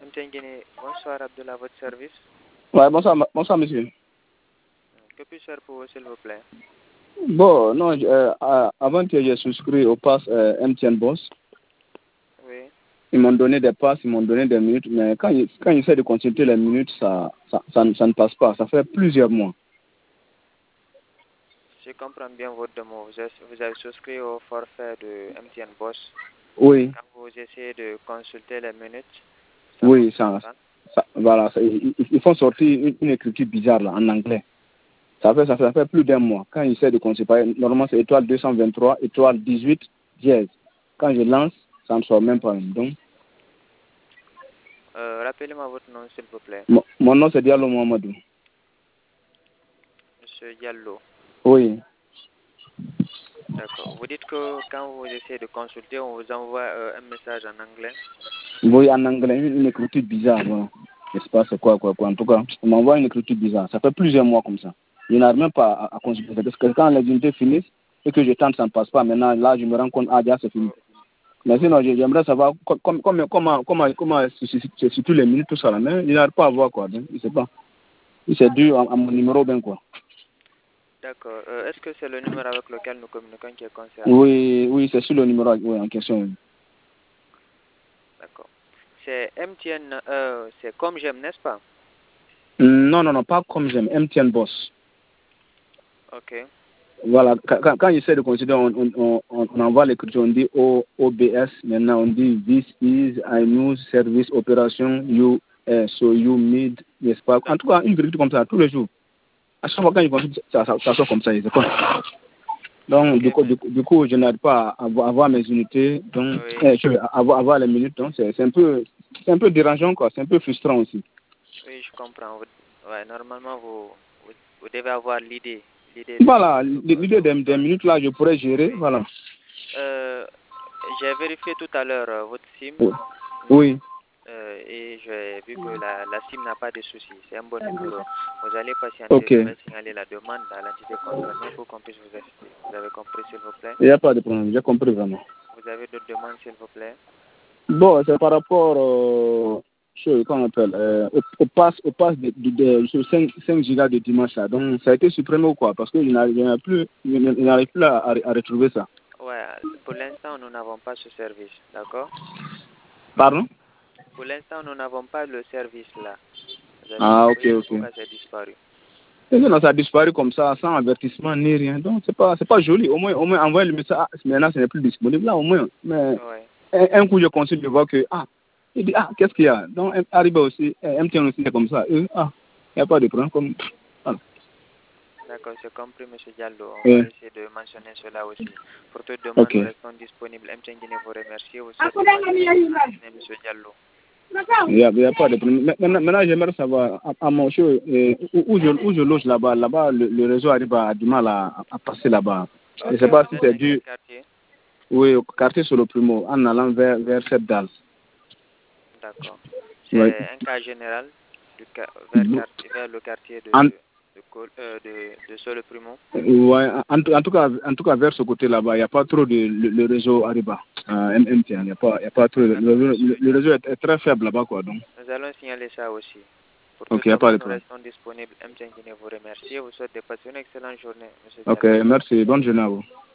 Mtengene, bonsoir Abdullah, votre service. Ouais, bonsoir monsieur. Que puis-je faire pour vous, s'il vous plaît? Bon, non, avant que j'ai souscrit au pass MTN Boss, Oui. ils m'ont donné des passes, ils m'ont donné des minutes, mais quand j'essaie de consulter les minutes, ça ne passe pas. Ça fait plusieurs mois. Je comprends bien votre demande. Vous avez souscrit au forfait de MTN Boss. Oui. Quand vous essayez de consulter les minutes, oui, voilà, ils font sortir une écriture bizarre là, en anglais. Ça fait plus d'un mois. Quand ils essaient de consulter, normalement c'est étoile 223, étoile 18, dièse. Quand je lance, ça ne sort même pas. Donc, rappelez-moi votre nom, s'il vous plaît. Mon nom c'est Diallo Mohamedou. Monsieur Diallo. Oui. D'accord. Vous dites que quand vous essayez de consulter, on vous envoie un message en anglais? Oui, en anglais, une écriture bizarre. Voilà. Je ne sais pas c'est quoi. En tout cas, on m'envoie une écriture bizarre. Ça fait plusieurs mois comme ça. Je n'arrive même pas à consulter. Parce que quand les unités finissent et que je tente, ça ne passe pas. Maintenant, là, je me rends compte, déjà, c'est fini. Mais sinon, j'aimerais savoir comment c'est sur tous les minutes, tout ça. Mais je n'arrive pas à voir, quoi. Donc, je ne sais pas. C'est dû à mon numéro, bien, quoi. D'accord. Est-ce que c'est le numéro avec lequel nous communiquons qui est concerné? Oui, c'est sur le numéro en question. D'accord. C'est MTN, c'est comme j'aime, n'est-ce pas? Non, pas comme j'aime. MTN Boss. Ok. Voilà, quand j'essaie de considérer, on envoie l'écriture, on dit OBS, maintenant on dit This is a new service operation, so you need, n'est-ce pas? En tout cas, une écriture comme ça, tous les jours. À chaque fois quand je consulte, ça sort comme ça, je sais pas. Donc, Okay, du coup, je n'arrive pas à avoir mes unités, donc, oui. avoir les minutes, donc c'est un peu dérangeant, quoi, c'est un peu frustrant aussi. Oui, je comprends. Ouais, normalement, vous devez avoir l'idée. Voilà, l'idée des minutes là, je pourrais gérer, oui. Voilà. J'ai vérifié tout à l'heure votre SIM. Oui. Et j'ai vu que la SIM n'a pas de soucis. C'est un bon numéro. Vous allez patienter. Okay. Je vais signaler la demande à l'entité concernée pour qu'on puisse vous assister. Vous avez compris, s'il vous plaît? Il n'y a pas de problème, j'ai compris vraiment. Vous avez d'autres demandes, s'il vous plaît? Bon, c'est par rapport comment on appelle, au pass de 5 gigas de dimanche là. Donc, ça a été supprimé ou quoi? Parce que je n'arrive plus à retrouver ça. Ouais, pour l'instant, nous n'avons pas ce service, d'accord? Pardon? Pour l'instant, nous n'avons pas le service là. Ok. Pourquoi c'est disparu? Non, ça a disparu comme ça, sans avertissement ni rien. Donc, c'est pas joli. Au moins envoyer le message, maintenant, ce n'est plus disponible là, au moins. Mais un coup, je consulte, je vois que, il dit, qu'est-ce qu'il y a? Donc, arrive aussi, MTN aussi, c'est comme ça. Il n'y a pas de problème. Voilà. D'accord, c'est compris, M. Diallo. On va essayer de mentionner cela aussi. Pour toute demande, nous restons disponibles. MTN Guinée vous remercie. Vous souhaite M. Diallo. Il n'y a pas de problème. Maintenant, j'aimerais savoir, à mon show, où je loge là-bas, le réseau arrive à du mal à passer là-bas. Je ne sais pas si c'est dû. Oui, au quartier sur le Primo, en allant vers cette dalle. D'accord. C'est un cas général vers le quartier de Solo Primo. Oui, en tout cas, vers ce côté là-bas, il n'y a pas trop le réseau Ariba, MTN, il n'y a pas trop. Le réseau est très faible là-bas, quoi. Donc. Nous allons signaler ça aussi. Pour tout ça, nous restons disponibles. MTN Guinée vous remercie. Vous souhaite de passer une excellente journée, M. Ok, merci. Bonne journée à vous.